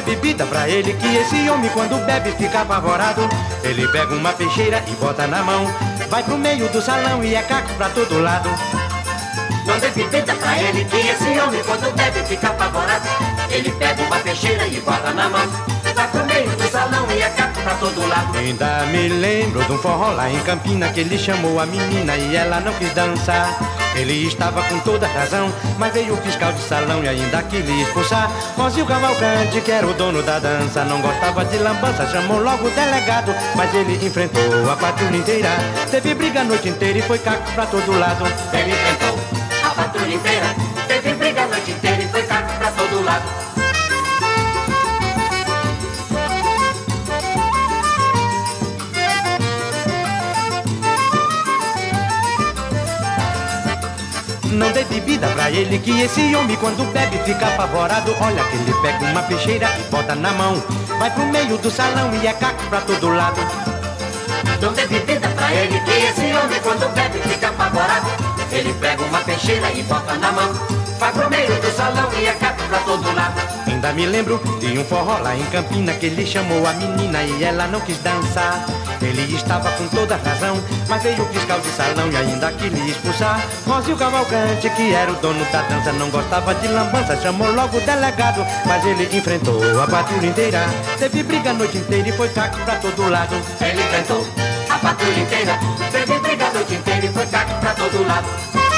dê bebida pra ele, que esse homem quando bebe fica apavorado. Ele pega uma peixeira e bota na mão, vai pro meio do salão e é caco pra todo lado. Não dê bebida pra ele, que esse homem quando bebe fica apavorado. Ele pega uma peixeira e bota na mão, vai pro meio do salão e é caco pra todo lado. Ainda me lembro de um forró lá em Campina, que ele chamou a menina e ela não quis dançar. Ele estava com toda razão, mas veio o fiscal de salão e ainda quis lhe expulsar. Rosil Cavalcante, que era o dono da dança, não gostava de lambança, chamou logo o delegado, mas ele enfrentou a patrulha inteira. Teve briga a noite inteira e foi caco pra todo lado. Ele enfrentou a patrulha inteira, teve briga a noite inteira e foi caco pra todo lado. Não dê bebida pra ele, que esse homem quando bebe fica apavorado. Olha que ele pega uma peixeira e bota na mão, vai pro meio do salão e é caco pra todo lado. Não dê bebida pra ele, que esse homem quando bebe fica apavorado. Ele pega uma peixeira e bota na mão, vai pro meio do salão e é caco pra todo lado. Ainda me lembro de um forró lá em Campina, que ele chamou a menina e ela não quis dançar. Ele estava com toda razão, mas veio o fiscal de salão e ainda quis lhe expulsar. Rosil Cavalcante, que era o dono da dança, não gostava de lambança, chamou logo o delegado, mas ele enfrentou a patrulha inteira. Teve briga a noite inteira e foi caco pra todo lado. Ele enfrentou a patrulha inteira, teve briga a noite inteira e foi caco pra todo lado.